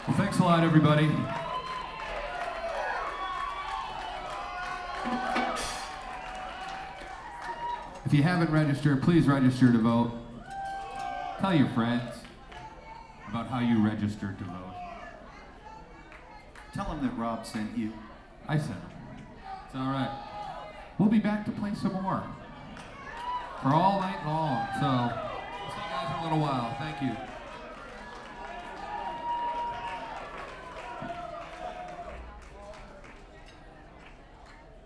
Well, thanks a lot, everybody. If you haven't registered, please register to vote. Tell your friends about how you registered to vote. Tell them that Rob sent you. I sent them. It's all right. We'll be back to play some more for all night long. So, see you guys in a little while. Thank you.